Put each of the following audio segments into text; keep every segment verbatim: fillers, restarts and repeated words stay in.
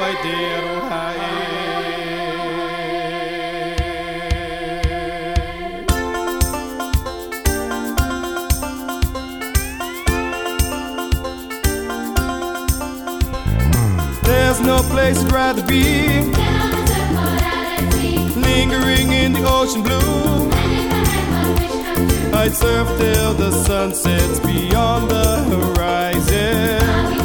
waidero hae. There's no place I'd rather be, lingering in the ocean blue. I'd surf till the sun sets beyond the horizon,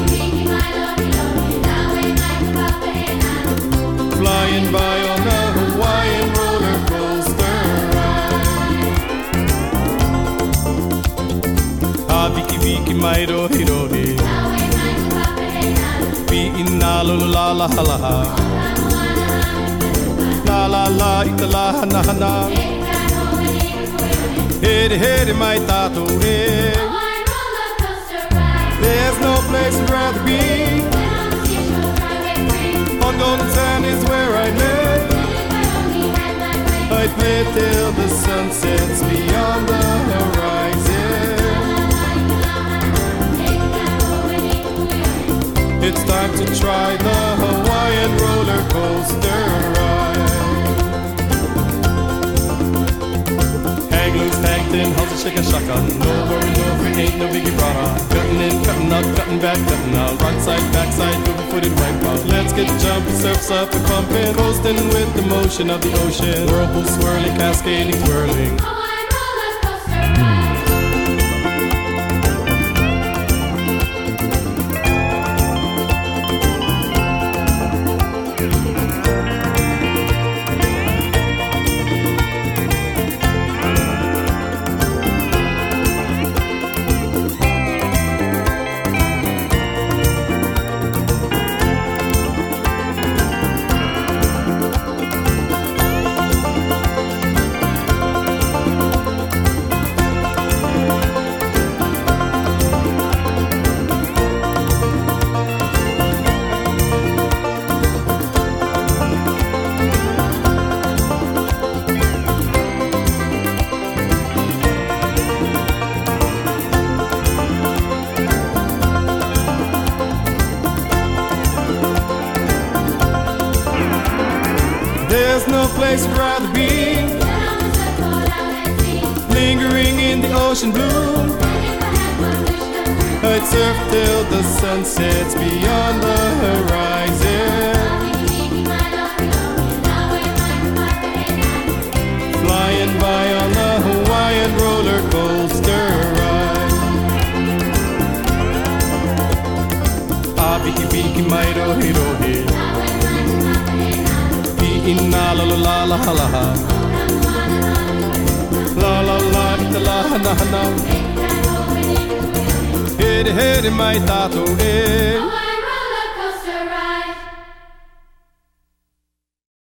flying by on a Hawaiian roller coaster ride. Ah, viki viki mai rohi rohi, Pi'ina lulu la la ha la ha, la la la ita la hana hana, hede hede mai tato e. There's no place I'd rather be, on golden sand is where I live. I'd play till the sun sets beyond the horizon. It's time to try the Hawaiian roller coaster ride. Hang loose, hang thin, how's it shake a shotgun? No worry, no free, ain't no biggie brother. Cutting in, cutting up, cutting back, cutting out. Right side, back side, moving footed, wipe out. Let's get jumping, surfs up and pumping, coasting with the motion of the ocean. Whirlpool swirling, cascading, twirling. There's no place I'd rather be, lingering in the ocean blue. I'd surf till the sun sets beyond the horizon, flying by on the Hawaiian roller coaster ride. Ah, viki viki mai rohi rohi, Pi'ina lulu la la ha la ha, la la la ita la hana hana, hede hede mai tato e.